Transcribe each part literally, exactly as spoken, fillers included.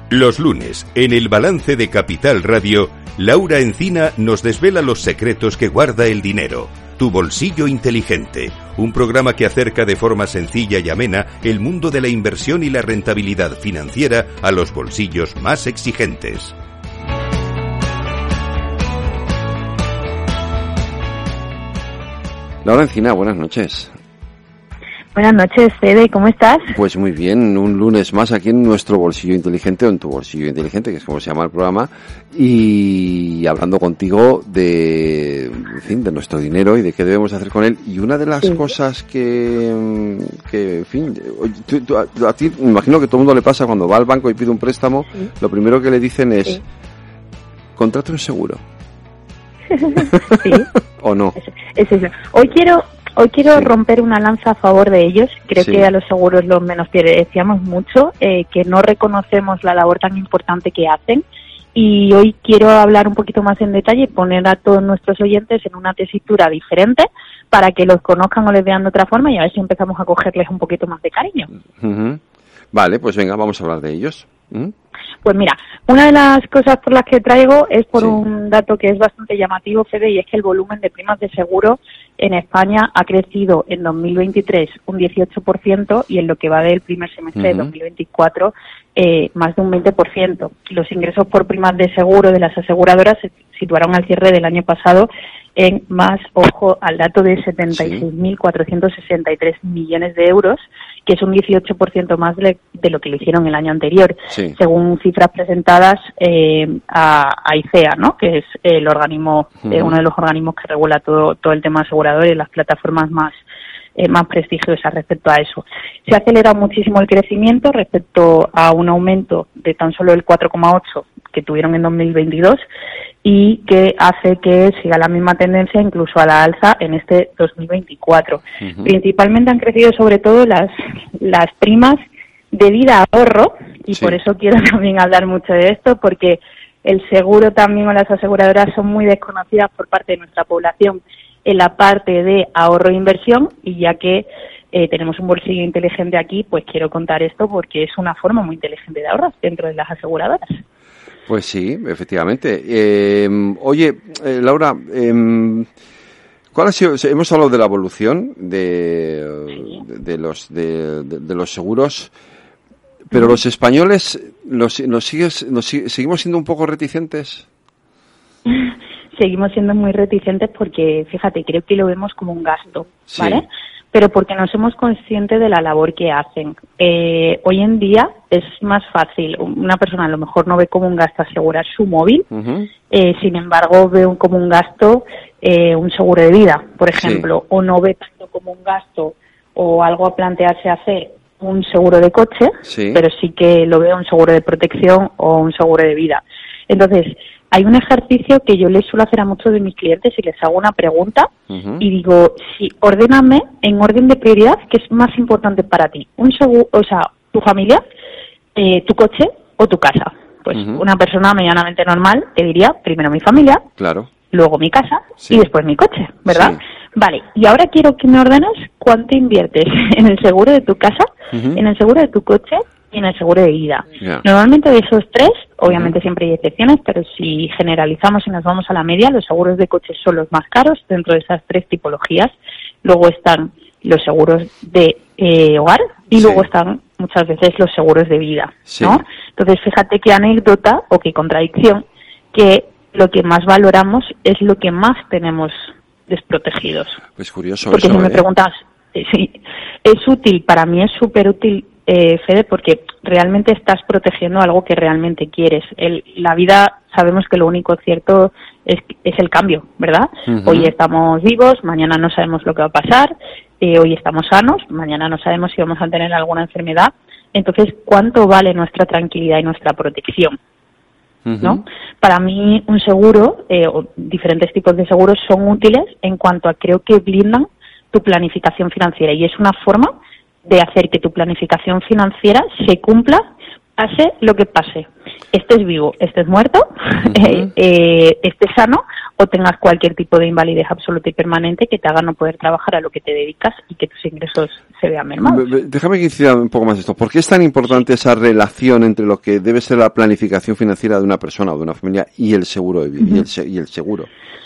Los lunes, en el balance de Capital Radio, Laura Encina nos desvela los secretos que guarda el dinero. Tu bolsillo inteligente, un programa que acerca de forma sencilla y amena el mundo de la inversión y la rentabilidad financiera a los bolsillos más exigentes. Laura Encina, buenas noches. Buenas noches, Fede, ¿cómo estás? Pues muy bien, un lunes más aquí en nuestro bolsillo inteligente, o en tu bolsillo inteligente, que es como se llama el programa, y hablando contigo de, en fin, de nuestro dinero y de qué debemos hacer con él. Y una de las sí. cosas que, que, en fin, tú, tú, a, a ti me imagino que todo el mundo le pasa cuando va al banco y pide un préstamo, sí. lo primero que le dicen es, sí. contrate un seguro. Sí. ¿O no? Es eso. Hoy quiero... Hoy quiero sí. romper una lanza a favor de ellos. Creo sí. que a los seguros los menospreciamos mucho, eh, que no reconocemos la labor tan importante que hacen. Y hoy quiero hablar un poquito más en detalle y poner a todos nuestros oyentes en una tesitura diferente para que los conozcan o les vean de otra forma y a ver si empezamos a cogerles un poquito más de cariño. Uh-huh. Vale, pues venga, vamos a hablar de ellos. ¿Mm? Pues mira, una de las cosas por las que traigo es por sí. un dato que es bastante llamativo, Fede, y es que el volumen de primas de seguro en España ha crecido en dos mil veintitrés un dieciocho por ciento y en lo que va del primer semestre uh-huh. de dos mil veinticuatro eh, más de un veinte por ciento. Los ingresos por primas de seguro de las aseguradoras se situaron al cierre del año pasado en más, ojo, al dato de setenta y seis mil cuatrocientos sesenta y tres millones de euros, que es un dieciocho por ciento más de, de lo que lo hicieron el año anterior, sí. según cifras presentadas eh, a, a ICEA, ¿no? Que es el organismo, uh-huh. eh, uno de los organismos que regula todo, todo el tema asegurador y las plataformas más eh, más prestigiosas respecto a eso. Se ha acelerado muchísimo el crecimiento respecto a un aumento de tan solo el cuatro coma ocho que tuvieron en dos mil veintidós y que hace que siga la misma tendencia incluso a la alza en este dos mil veinticuatro. Uh-huh. Principalmente han crecido sobre todo las las primas de vida ahorro y sí. por eso quiero también hablar mucho de esto, porque el seguro también o las aseguradoras son muy desconocidas por parte de nuestra población en la parte de ahorro e inversión, y ya que eh, tenemos un bolsillo inteligente aquí, pues quiero contar esto porque es una forma muy inteligente de ahorrar dentro de las aseguradoras. Pues sí, efectivamente. Eh, oye, eh, Laura, eh, ¿cuál ha sido? Hemos hablado de la evolución de, sí. de, de los de, de, de los seguros, pero uh-huh. los españoles los, nos sigues, nos seguimos siendo un poco reticentes. Seguimos siendo muy reticentes porque, fíjate, creo que lo vemos como un gasto, ¿vale? Sí. Pero porque no somos conscientes de la labor que hacen. Eh, hoy en día es más fácil. Una persona a lo mejor no ve como un gasto asegurar su móvil, uh-huh. eh, sin embargo ve un, como un gasto eh, un seguro de vida, por ejemplo, sí. o no ve tanto como un gasto o algo a plantearse hacer un seguro de coche, sí. pero sí que lo ve un seguro de protección o un seguro de vida. Entonces, hay un ejercicio que yo les suelo hacer a muchos de mis clientes y les hago una pregunta uh-huh. y digo, sí, ordéname en orden de prioridad qué es más importante para ti, un seguro, o sea, tu familia, eh, tu coche o tu casa. Pues uh-huh. una persona medianamente normal te diría primero mi familia, claro. luego mi casa sí. y después mi coche, ¿verdad? Sí. Vale, y ahora quiero que me ordenes cuánto inviertes en el seguro de tu casa, uh-huh. en el seguro de tu coche y en el seguro de vida. Yeah. Normalmente de esos tres, obviamente uh-huh. siempre hay excepciones, pero si generalizamos y nos vamos a la media, los seguros de coche son los más caros dentro de esas tres tipologías. Luego están los seguros de eh, hogar y sí. luego están muchas veces los seguros de vida, sí. ¿no? Entonces, fíjate qué anécdota o qué contradicción, que lo que más valoramos es lo que más tenemos desprotegidos. Pues curioso Porque eso, si me ¿eh? preguntas, eh, sí, es útil, para mí es súper útil, eh, Fede, porque realmente estás protegiendo algo que realmente quieres. El, la vida, sabemos que lo único cierto es, es el cambio, ¿verdad? Uh-huh. Hoy estamos vivos, mañana no sabemos lo que va a pasar, eh, hoy estamos sanos, mañana no sabemos si vamos a tener alguna enfermedad. Entonces, ¿cuánto vale nuestra tranquilidad y nuestra protección? Uh-huh. ¿No? Para mí, un seguro, eh, o diferentes tipos de seguros son útiles en cuanto a, creo que blindan tu planificación financiera, y es una forma de hacer que tu planificación financiera se cumpla, pase lo que pase. estés vivo, estés muerto, uh-huh. eh, eh, estés sano o tengas cualquier tipo de invalidez absoluta y permanente que te haga no poder trabajar a lo que te dedicas y que tus ingresos se vean mermados. Déjame que incida un poco más esto. ¿Por qué es tan importante esa relación entre lo que debe ser la planificación financiera de una persona o de una familia y el seguro de vida, uh-huh. y, el, y el seguro?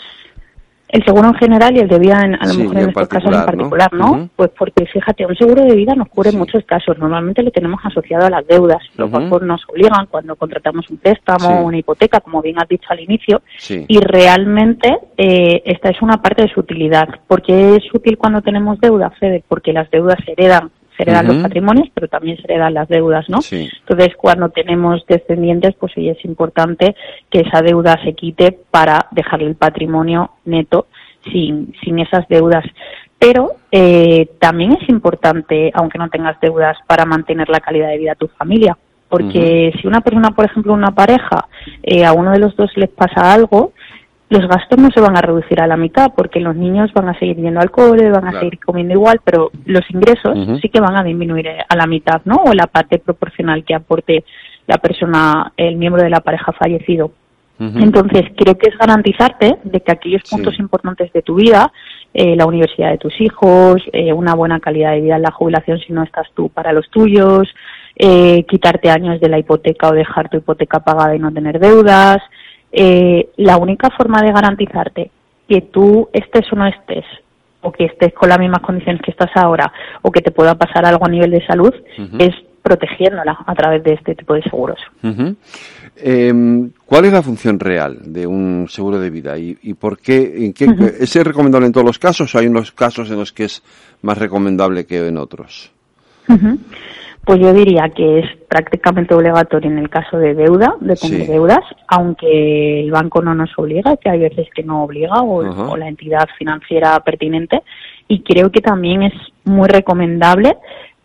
El seguro en general y el de vida, en, a lo sí, mejor en estos casos en particular, ¿no? ¿no? Uh-huh. Pues porque, fíjate, un seguro de vida nos cubre sí. muchos casos. Normalmente lo tenemos asociado a las deudas. Los uh-huh. bancos nos obligan cuando contratamos un préstamo, sí. una hipoteca, como bien has dicho al inicio. Sí. Y realmente eh, esta es una parte de su utilidad. ¿Por qué es útil cuando tenemos deuda, Fede? Porque las deudas se heredan. Se heredan uh-huh. los patrimonios, pero también se heredan las deudas, ¿no? Sí. Entonces, cuando tenemos descendientes, pues sí es importante que esa deuda se quite para dejarle el patrimonio neto sin, sin esas deudas. Pero eh, también es importante, aunque no tengas deudas, para mantener la calidad de vida de tu familia. Porque uh-huh. si una persona, por ejemplo, una pareja, eh, a uno de los dos les pasa algo, los gastos no se van a reducir a la mitad, porque los niños van a seguir yendo al cole, van a claro. seguir comiendo igual, pero los ingresos uh-huh. sí que van a disminuir a la mitad, ¿no? O la parte proporcional que aporte la persona, el miembro de la pareja fallecido. Uh-huh. Entonces, creo que es garantizarte de que aquellos puntos sí. importantes de tu vida, eh, la universidad de tus hijos, eh, una buena calidad de vida en la jubilación si no estás tú para los tuyos, eh, quitarte años de la hipoteca o dejar tu hipoteca pagada y no tener deudas. Eh, la única forma de garantizarte que tú estés o no estés, o que estés con las mismas condiciones que estás ahora, o que te pueda pasar algo a nivel de salud, uh-huh. es protegiéndola a través de este tipo de seguros. Uh-huh. Eh, ¿Cuál es la función real de un seguro de vida y, y por qué? En qué uh-huh. ¿Es recomendable en todos los casos o hay unos casos en los que es más recomendable que en otros? Uh-huh. Pues yo diría que es prácticamente obligatorio en el caso de deuda, de tener sí. deudas, aunque el banco no nos obliga, que hay veces que no obliga, o, uh-huh. o la entidad financiera pertinente. Y creo que también es muy recomendable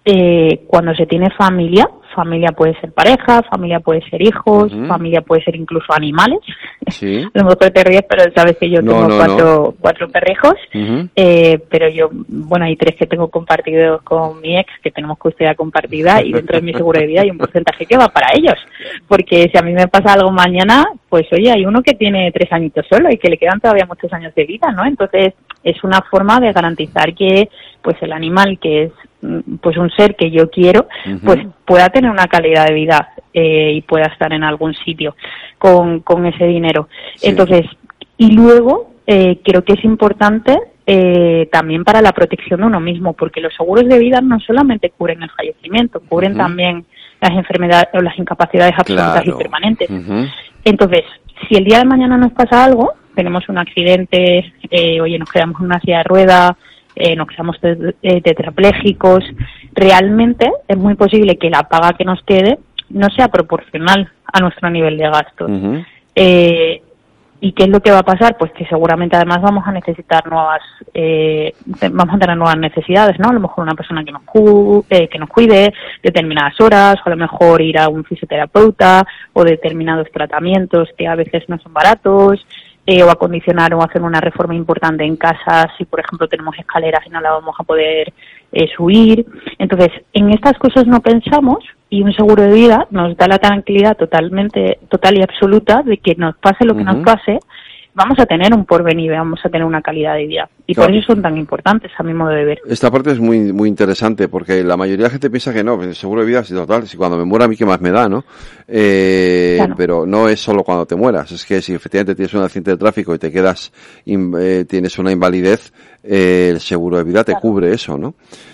eh, cuando se tiene familia. Familia puede ser pareja, familia puede ser hijos, uh-huh. familia puede ser incluso animales. Sí. A lo mejor te ríes, pero sabes que yo no, tengo no, cuatro, no. cuatro perrijos, uh-huh. eh, pero yo, bueno, hay tres que tengo compartidos con mi ex, que tenemos custodia compartida, y dentro de mi seguro de vida hay un porcentaje que va para ellos. Porque si a mí me pasa algo mañana, pues oye, hay uno que tiene tres añitos solo y que le quedan todavía muchos años de vida, ¿no? Entonces, es una forma de garantizar que, pues el animal, que es pues un ser que yo quiero, uh-huh. pues pueda tener una calidad de vida eh, y pueda estar en algún sitio con, con ese dinero. Sí. Entonces, y luego eh, creo que es importante eh, también para la protección de uno mismo, porque los seguros de vida no solamente cubren el fallecimiento, cubren uh-huh. también las enfermedades o las incapacidades absolutas claro. y permanentes. Uh-huh. Entonces, si el día de mañana nos pasa algo, tenemos un accidente, eh, oye, nos quedamos en una silla de ruedas, Eh, nos quedamos eh, tetraplégicos, realmente es muy posible que la paga que nos quede no sea proporcional a nuestro nivel de gastos. Uh-huh. Eh, ¿Y qué es lo que va a pasar? Pues que seguramente además vamos a necesitar nuevas, eh, vamos a tener nuevas necesidades, ¿no? A lo mejor una persona que nos, cu- eh, que nos cuide determinadas horas, o a lo mejor ir a un fisioterapeuta, o determinados tratamientos que a veces no son baratos, Eh, o acondicionar o hacer una reforma importante en casa si, por ejemplo, tenemos escaleras y no la vamos a poder eh, subir. Entonces, en estas cosas no pensamos y un seguro de vida nos da la tranquilidad totalmente, total y absoluta de que nos pase lo que uh-huh. nos pase, vamos a tener un porvenir, vamos a tener una calidad de vida. Y claro. por eso son tan importantes a mi modo de ver. Esta parte es muy muy interesante porque la mayoría de la gente piensa que no, el seguro de vida es total, si cuando me muera a mí qué más me da, ¿no? Eh, claro. Pero no es solo cuando te mueras, es que si efectivamente tienes un accidente de tráfico y te quedas, eh, tienes una invalidez, eh, el seguro de vida te claro. cubre eso, ¿no?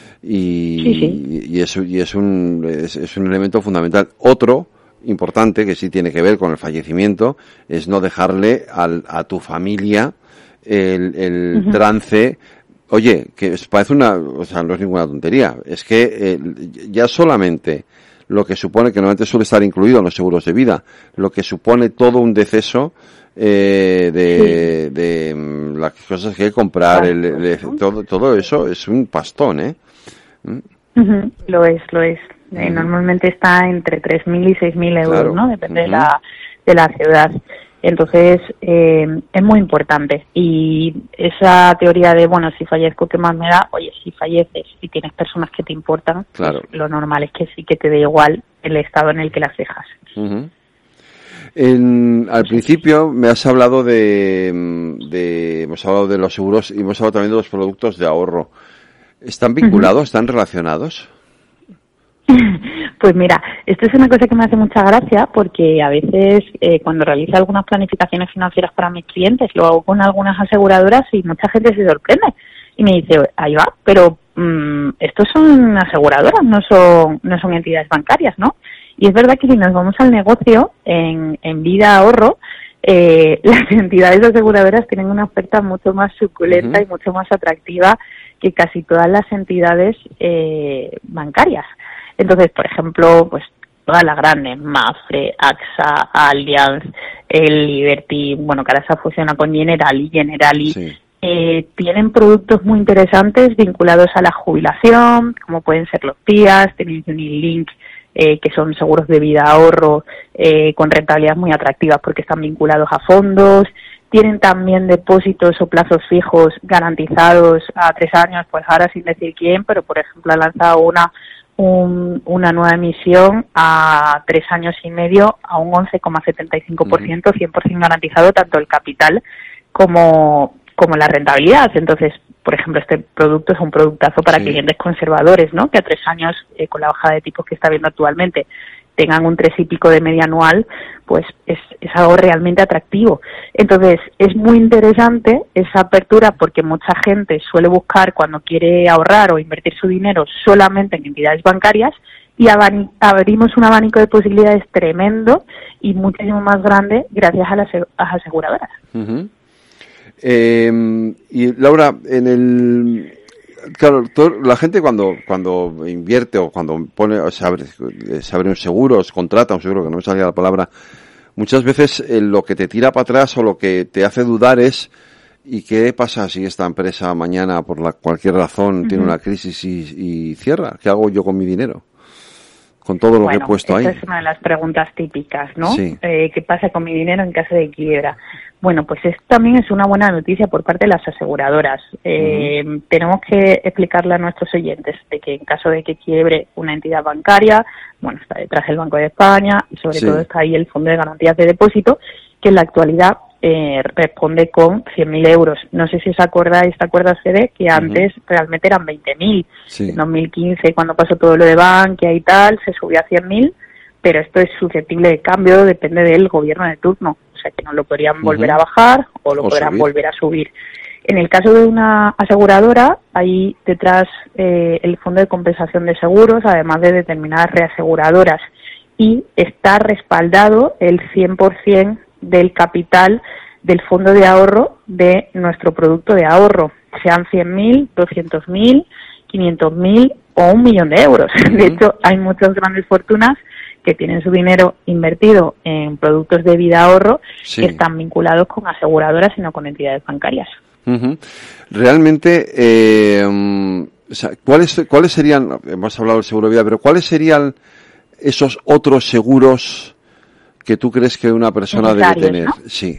Y, sí, sí. y, y, es, y es, un, es, es un elemento fundamental. Otro importante que sí tiene que ver con el fallecimiento es no dejarle al, a tu familia el, el uh-huh. trance. Oye, que parece una, o sea, no es ninguna tontería, es que eh, ya solamente lo que supone, que normalmente suele estar incluido en los seguros de vida, lo que supone todo un deceso eh, de, sí. de, de las cosas que hay que comprar, el, el, el, todo, todo eso es un pastón, ¿eh? Uh-huh. Lo es, lo es. Eh, normalmente está entre tres mil y seis mil euros, claro. ¿no? Depende uh-huh. de la de la ciudad. Entonces, eh, es muy importante. Y esa teoría de, bueno, si fallezco, ¿qué más me da? Oye, si falleces y tienes personas que te importan, claro. pues lo normal es que sí que te dé igual el estado en el que las dejas. Uh-huh. En, al principio me has hablado de, de, hemos hablado de los seguros y hemos hablado también de los productos de ahorro. ¿Están vinculados? Uh-huh. ¿Están relacionados? Pues mira, esto es una cosa que me hace mucha gracia porque a veces eh, cuando realizo algunas planificaciones financieras para mis clientes lo hago con algunas aseguradoras y mucha gente se sorprende y me dice, ahí va, pero mmm, estos son aseguradoras, no son no son entidades bancarias, ¿no? Y es verdad que si nos vamos al negocio en, en vida ahorro, eh, las entidades aseguradoras tienen una oferta mucho más suculenta uh-huh. y mucho más atractiva que casi todas las entidades eh, bancarias. Entonces, por ejemplo, pues todas las grandes, Mapfre, AXA, Allianz, el Liberty, bueno, que ahora se fusiona con Generali, Generali, sí. eh, tienen productos muy interesantes vinculados a la jubilación, como pueden ser los P I A S, tienen Unilink, eh, que son seguros de vida ahorro, eh, con rentabilidades muy atractivas porque están vinculados a fondos. Tienen también depósitos o plazos fijos garantizados a tres años, pues ahora sin decir quién, pero por ejemplo ha lanzado una Un, una nueva emisión a tres años y medio a un once coma setenta y cinco por ciento, cien por ciento garantizado tanto el capital como, como la rentabilidad. Entonces, por ejemplo, este producto es un productazo para sí. clientes conservadores, ¿no? Que a tres años, eh, con la bajada de tipos que está viendo actualmente, tengan un tres y pico de media anual, pues es, es algo realmente atractivo. Entonces, es muy interesante esa apertura porque mucha gente suele buscar cuando quiere ahorrar o invertir su dinero solamente en entidades bancarias y abani- abrimos un abanico de posibilidades tremendo y muchísimo más grande gracias a las, a las aseguradoras. Uh-huh. Eh, y Laura, en el... Claro, todo, la gente cuando cuando invierte o cuando pone, o se abre, se abre un seguro, se contrata un seguro, que no me salía la palabra, muchas veces eh, lo que te tira para atrás o lo que te hace dudar es ¿y qué pasa si esta empresa mañana por la cualquier razón uh-huh. tiene una crisis y, y cierra? ¿Qué hago yo con mi dinero? Con todo lo bueno, que he puesto ahí. Esta es una de las preguntas típicas, ¿no? Sí. Eh, ¿Qué pasa con mi dinero en caso de quiebra? Bueno, pues esto también es una buena noticia por parte de las aseguradoras. Eh, uh-huh. Tenemos que explicarle a nuestros oyentes de que en caso de que quiebre una entidad bancaria, bueno, está detrás el Banco de España y sobre sí. todo está ahí el Fondo de Garantías de Depósito, que en la actualidad eh, responde con cien mil euros. No sé si os acordáis, ¿te acuerdas, Fede? Que antes uh-huh. realmente eran veinte mil. Sí. En dos mil quince, cuando pasó todo lo de Bankia y tal, se subió a cien mil, pero esto es susceptible de cambio, depende del gobierno de turno. O sea, que no lo podrían volver uh-huh. a bajar o lo o podrán subir. volver a subir. En el caso de una aseguradora, hay detrás eh, el Fondo de Compensación de Seguros, además de determinadas reaseguradoras, y está respaldado el cien por ciento del capital del fondo de ahorro de nuestro producto de ahorro, sean cien mil, doscientos mil, quinientos mil o un millón de euros. Uh-huh. De hecho, hay muchas grandes fortunas que tienen su dinero invertido en productos de vida ahorro sí. que están vinculados con aseguradoras y no con entidades bancarias. Uh-huh. Realmente, eh, o sea, ¿cuáles, ¿cuáles serían, hemos hablado del seguro de vida, pero cuáles serían esos otros seguros que tú crees que una persona debe tener? ¿No? Sí.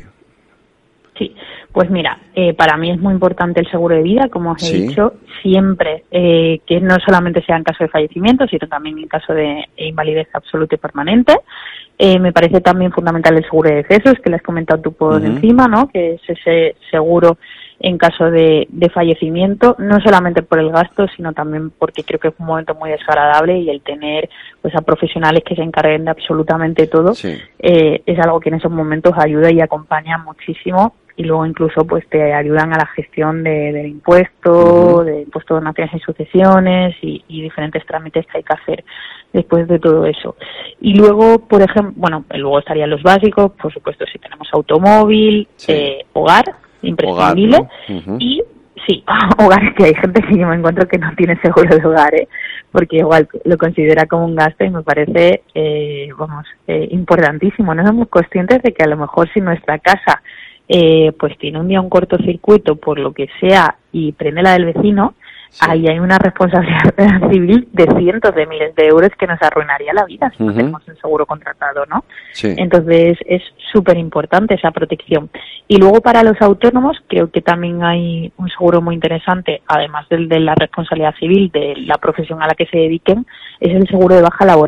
Sí, pues mira, eh, para mí es muy importante el seguro de vida, como os he sí. dicho, siempre, eh, que no solamente sea en caso de fallecimiento, sino también en caso de invalidez absoluta y permanente. Eh, me parece también fundamental el seguro de decesos, que le has comentado tú por uh-huh. encima, ¿no? Que es ese seguro en caso de, de fallecimiento, no solamente por el gasto, sino también porque creo que es un momento muy desagradable y el tener pues a profesionales que se encarguen de absolutamente todo sí. eh, es algo que en esos momentos ayuda y acompaña muchísimo, y luego incluso pues te ayudan a la gestión de, del impuesto, uh-huh. de impuesto de donaciones y sucesiones y, y diferentes trámites que hay que hacer después de todo eso. Y luego, por ejemplo, bueno, luego estarían los básicos, por supuesto, si tenemos automóvil, sí. eh, hogar, imprescindible, hogar, ¿no? uh-huh. y sí, hogar, que hay gente que yo me encuentro que no tiene seguro de hogar, ¿eh? Porque igual lo considera como un gasto y me parece, eh, vamos, eh, importantísimo. No somos conscientes de que a lo mejor si nuestra casa eh, pues tiene un día un cortocircuito por lo que sea y prende la del vecino, sí. ahí hay una responsabilidad civil de cientos de miles de euros que nos arruinaría la vida si uh-huh. no tenemos un seguro contratado, ¿no? Sí. Entonces es súper importante esa protección. Y luego para los autónomos creo que también hay un seguro muy interesante, además del de la responsabilidad civil de la profesión a la que se dediquen, es el seguro de baja laboral.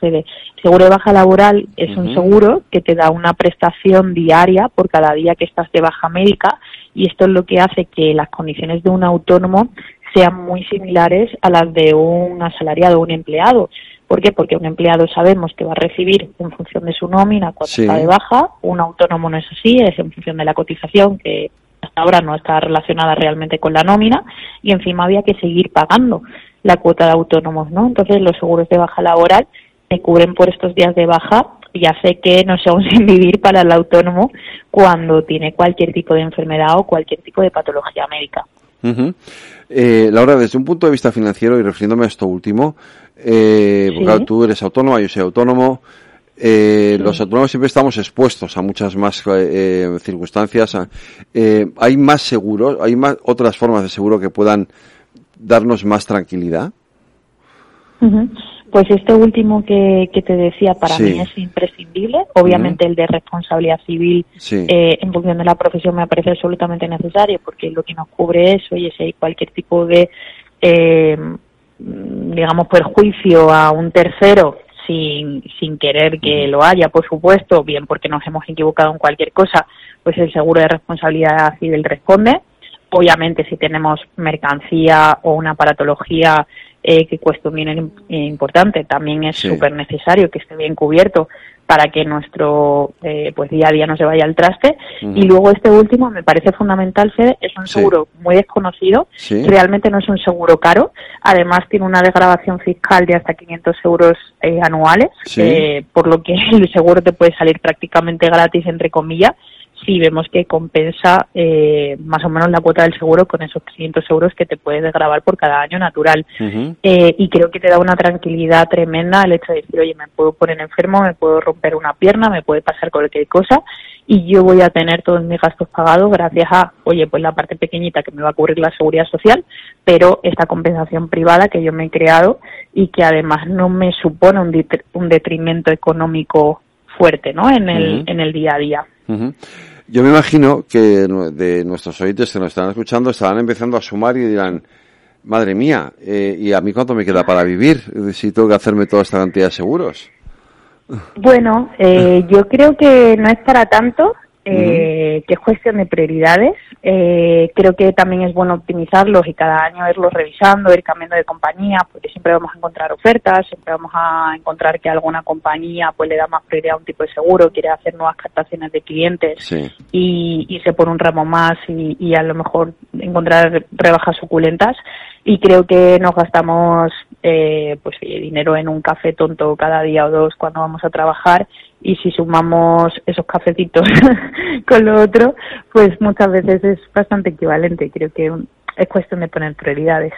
Fede. El seguro de baja laboral es uh-huh. un seguro que te da una prestación diaria por cada día que estás de baja médica, y esto es lo que hace que las condiciones de un autónomo sean muy similares a las de un asalariado o un empleado. ¿Por qué? Porque un empleado sabemos que va a recibir en función de su nómina cuando sí. está de baja, un autónomo no es así, es en función de la cotización, que hasta ahora no está relacionada realmente con la nómina, y encima había que seguir pagando la cuota de autónomos, ¿no? Entonces los seguros de baja laboral te cubren por estos días de baja y hace que no sea un sin vivir para el autónomo cuando tiene cualquier tipo de enfermedad o cualquier tipo de patología médica. Uh-huh. Eh, Laura, desde un punto de vista financiero, y refiriéndome a esto último, eh, ¿Sí? porque claro, tú eres autónoma, yo soy autónomo, eh, sí. los autónomos siempre estamos expuestos a muchas más eh, circunstancias. Eh, ¿Hay más seguros, hay más otras formas de seguro que puedan darnos más tranquilidad? Uh-huh. Pues este último que, que te decía para sí. mí es imprescindible. Obviamente uh-huh. el de responsabilidad civil sí. eh, en función de la profesión me parece absolutamente necesario, porque lo que nos cubre es, oye, si hay cualquier tipo de, eh, digamos, perjuicio a un tercero sin, sin querer que uh-huh. lo haya, por supuesto, bien porque nos hemos equivocado en cualquier cosa, pues el seguro de responsabilidad civil responde. Obviamente si tenemos mercancía o una aparatología eh, que cueste un dinero importante, también es súper sí. necesario que esté bien cubierto para que nuestro eh, pues día a día no se vaya al traste. Uh-huh. Y luego este último me parece fundamental, Fede, es un seguro sí. muy desconocido, sí. realmente no es un seguro caro, además tiene una desgravación fiscal de hasta quinientos euros eh, anuales, sí. eh, por lo que el seguro te puede salir prácticamente gratis, entre comillas, si vemos que compensa eh, más o menos la cuota del seguro con esos quinientos euros que te puedes desgravar por cada año natural. Uh-huh. Eh, y creo que te da una tranquilidad tremenda el hecho de decir, oye, me puedo poner enfermo, me puedo romper una pierna, me puede pasar cualquier cosa y yo voy a tener todos mis gastos pagados gracias a, oye, pues la parte pequeñita que me va a cubrir la seguridad social, pero esta compensación privada que yo me he creado y que además no me supone un, detri- un detrimento económico fuerte, ¿no? En el, uh-huh. en el día a día. Uh-huh. Yo me imagino que de nuestros oyentes que nos están escuchando estarán empezando a sumar y dirán, madre mía, eh, ¿y a mí cuánto me queda para vivir si tengo que hacerme toda esta cantidad de seguros? Bueno, eh, yo creo que no es para tanto, eh, uh-huh. que es cuestión de prioridades. Eh, creo que también es bueno optimizarlos y cada año irlos revisando, ir cambiando de compañía, porque siempre vamos a encontrar ofertas, siempre vamos a encontrar que alguna compañía pues le da más prioridad a un tipo de seguro, quiere hacer nuevas captaciones de clientes sí. y, y se pone un ramo más y, y a lo mejor encontrar rebajas suculentas. Y creo que nos gastamos eh, pues dinero en un café tonto cada día o dos cuando vamos a trabajar, y si sumamos esos cafecitos con lo otro, pues muchas veces es bastante equivalente. Creo que es cuestión de poner prioridades.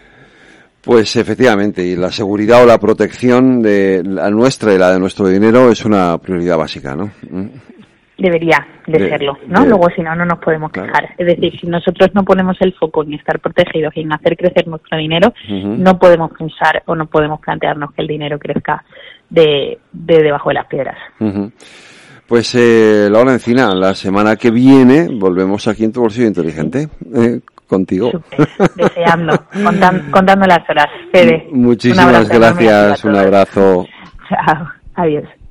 Pues efectivamente, y la seguridad o la protección de la nuestra y la de nuestro dinero es una prioridad básica, ¿no? Debería de, de serlo, ¿no? De, Luego, si no, no nos podemos quejar. Claro. Es decir, si nosotros no ponemos el foco en estar protegidos y en hacer crecer nuestro dinero, uh-huh. no podemos pensar o no podemos plantearnos que el dinero crezca de, de debajo de las piedras. Uh-huh. Pues, eh, Laura Encina, la semana que viene volvemos aquí en Tu Bolsillo Inteligente, eh, contigo. Super, deseando, contan, contando las horas. Fede, muchísimas gracias, un abrazo. Chao, adiós.